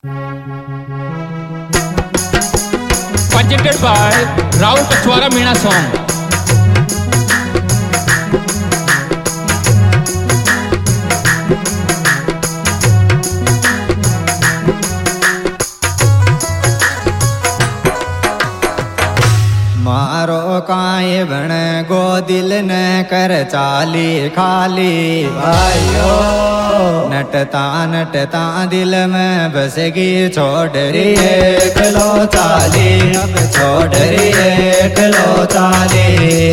presented by Rahul Pachwara Meena song. मारो काए बण गो दिल न कर चाली खाली भाइयो नटता दिल में बसगी छोड़ रही एक लो चाली अब छोड़ रही एक लो चाली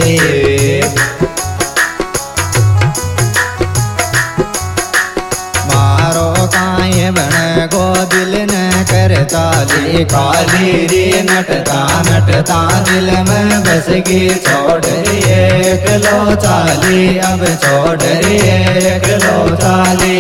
मारो काए बण गो दिल न कर चाली खाली रे नटता दिल में बसगी छोड़ रही एक लो चाली अब छोड़ रही एक लो चाली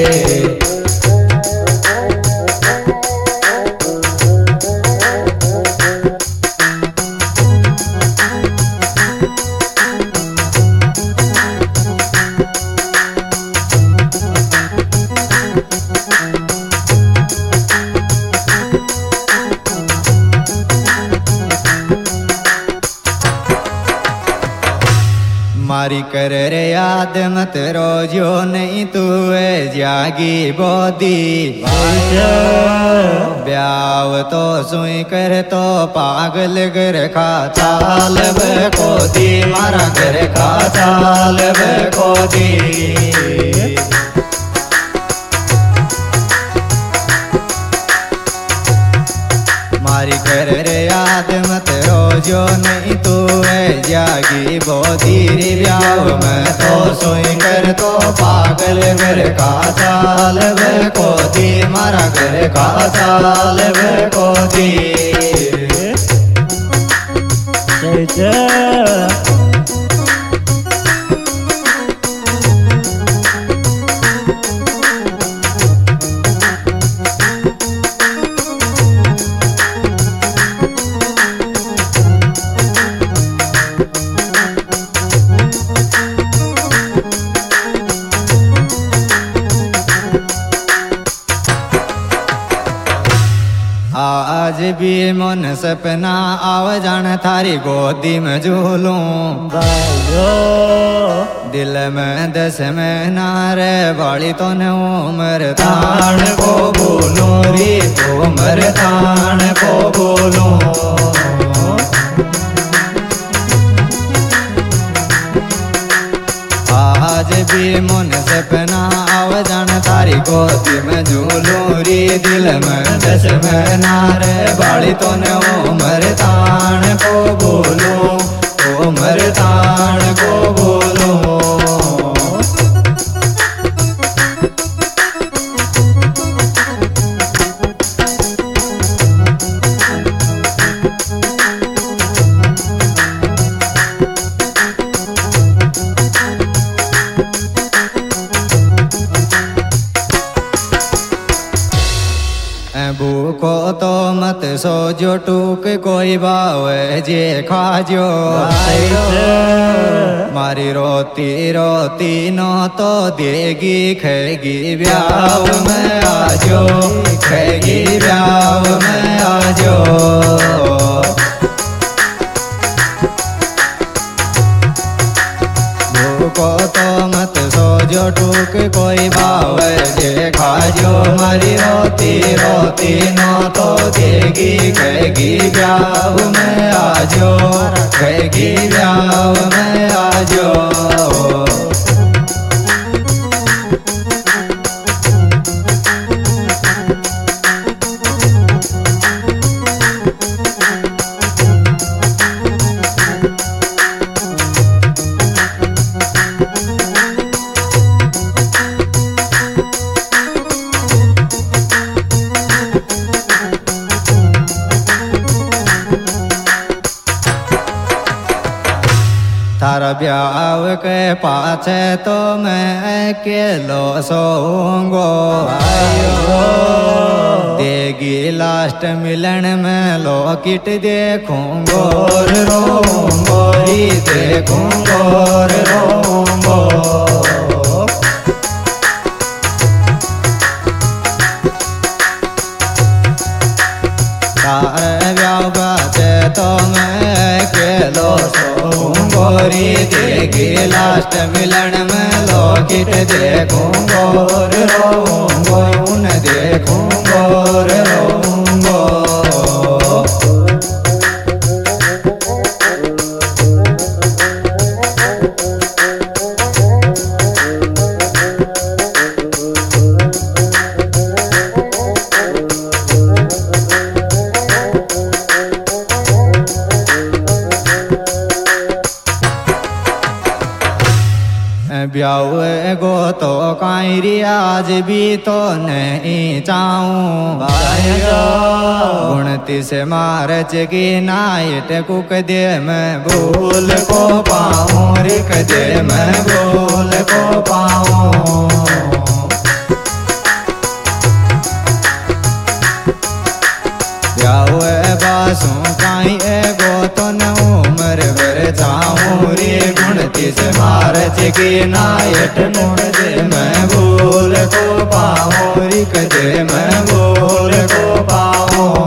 मारी कर रे याद मत रोजो नहीं तू है जागी बोदी ब्याव तो सुई कर तो पागल घर खा चाल को दी मारा घर खा चाल को दी मारी कर रे याद मत रोजो नहीं तू है जागी बोधी रे ब्याव में तो सोई कर तो पागल घर का चाल वे को दी मारा घर का चाल वे को दी आज भी मन सपना आव जान थारी गोदी में झूलूं दिल में दस में नारे वाली तो न उमर तान को बोलूं रे उमर तान को बोलूं आज भी मन सपना आव जान थारी गोदी में झूलूं रे दिल में दस में नारे बाली तो न उमर तान को बोलूं उमर तान को बोलूं भूखो तो मत सो जो टूक कोई बावे जे खाजो मारी रोती रोती नो तो देगी खेगी ब्याव में आजो खेगी ब्याव में आजो को तो मत सो जो टूक कोई बाव जे खाजो मारी रोती रोती नो तो देगी कहेगी ब्याव में आजो कहेगी ब्याव में आजो थारा ब्याव के पाछे तो मैं अकेलो सोऊंगो देगी लास्ट मिलन में लोकिट देखूंगो रोऊंगो ही देखूंगो रोऊंगो तार ब्याव बाते तो मैं केलो सो गोरी देगी लास्ट मिलन में लोकिट देखूं गोर रोऊंगो उन देखूं गोर रोऊंगो ब्याह गो तो कायरी आज भी तो नहीं चाहूं भाइयों 29 मार्च की नाइट कुक दे मैं भूल को पाऊं रिक दे मैं भूल को पाऊं ब्याह बासों काई गो तो न उम्र भर जाऊं रे 29 मार्च की नाइट मुड़ दे मैं भूल को पाऊं रिक दे मैं भूल को पाऊं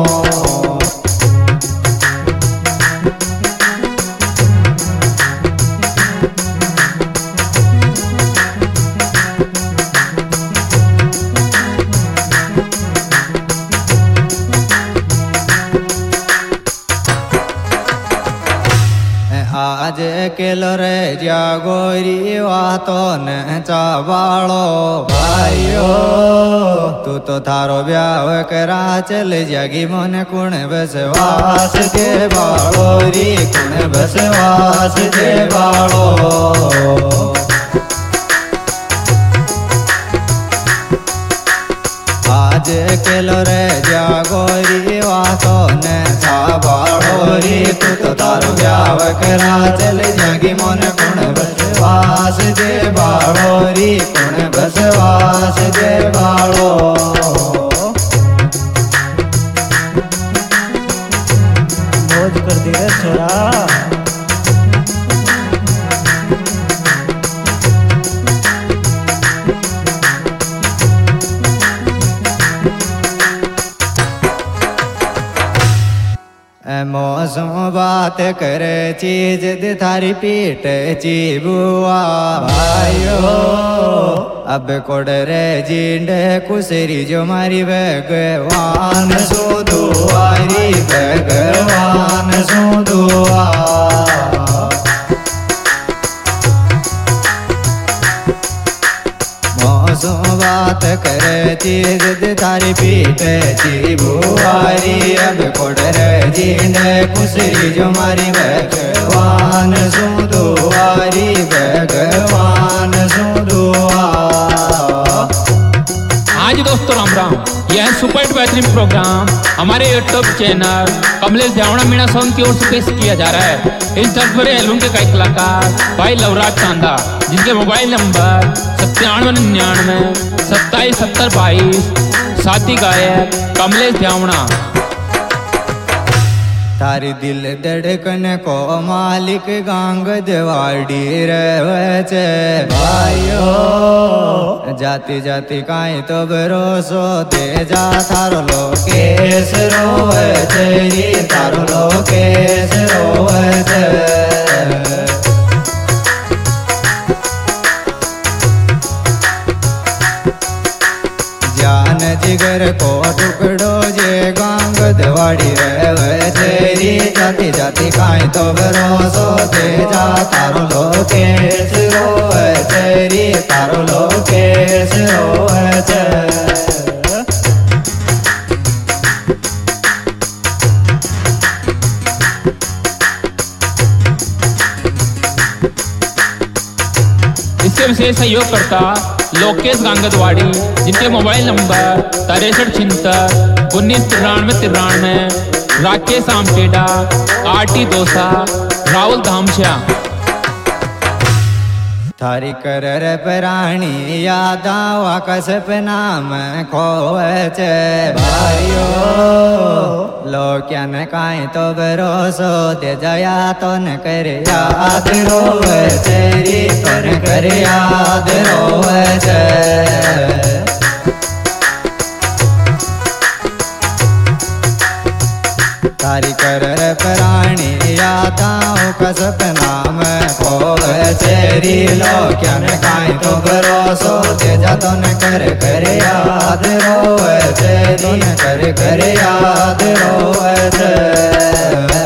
आज केलो रे जागोरी वातो न चावालो भाइयो तू तो थारो ब्याह करा चल जागी मन कुण बसवास के बालो री कुण बसवास के बालो आज केलो रे जागोरी वातो न चावालो री तू तो तारो ब्याह करा चल जागी मन कुण बसवास दे बालो री कुण बसवास दे बालो मौज कर दे रे छोरा मौसम बात करे चीज दे थारी पीट चीबुआ भाइयो अब कोड रे जिंडे कुसरी जो मारी भगवान सो दुआरी भगवान सो दुआ मौसम बात करे चीज दे थारी पीट चीबुआरी अब कोड रे जिंडे कुसरी जो मारी भगवान सो दुआरी भगवान सो दुआ आज दोस्तों राम राम। यह सुपर हिट बेहतरीन प्रोग्राम हमारे YouTube channel Kamlesh Devda Meena song की ओर से पेश किया जा रहा है। इस दर्द भरे एल्बम के कई कलाकार भाई लवराज चांदा जिनके मोबाइल नंबर 9799 277022 साथी गायक कमलेश देवड़ा। तारी दिल धड़कन को मालिक गांग दवाड़ी रहे भाइयो जाति जाति काई तो भरोसो दे जा थारो लोकेश रोवे तेरी थारो लोकेश रोवे जान जिगर को टुकड़ो जे गांग दवाड़ी रहे तेरी जाति जाति काई तो भरोसो दे जा तारो लोकेश रोवे तेरी तारो लोकेश रोवे इससे विशेष सहयोगकर्ता लोकेश गांगदवाड़ी जिनके mobile number 6376 1993 Rakesh Amteda RT Dausa Rahul Dhamsha. थारी कर प्राणी यादावा कसप नाम खोवे भाइयो लोक्यन काई तो भरोसो दे जया तो न कर याद रोवे तेरी तो न कर याद रोवे तारी कर प्राणी यादाओं का सपना में खोवे तेरी लोक्यन काई तो भरोसो तेजा तो न कर याद रोवे ते तो न कर याद रोवे ते